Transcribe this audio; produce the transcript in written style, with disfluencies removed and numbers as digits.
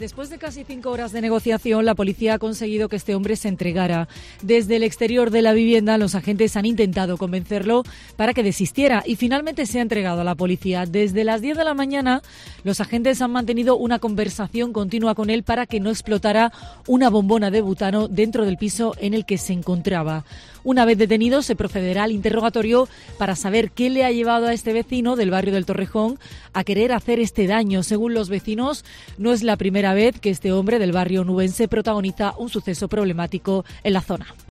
Después de casi 5 horas de negociación, la policía ha conseguido que este hombre se entregara. Desde el exterior de la vivienda, los agentes han intentado convencerlo para que desistiera y finalmente se ha entregado a la policía. Desde las 10 de la mañana, los agentes han mantenido una conversación continua con él para que no explotara una bombona de butano dentro del piso en el que se encontraba. Una vez detenido, se procederá al interrogatorio para saber qué le ha llevado a este vecino del barrio del Torrejón a querer hacer este daño. Según los vecinos, no es la primera vez que este hombre del barrio nubense protagoniza un suceso problemático en la zona.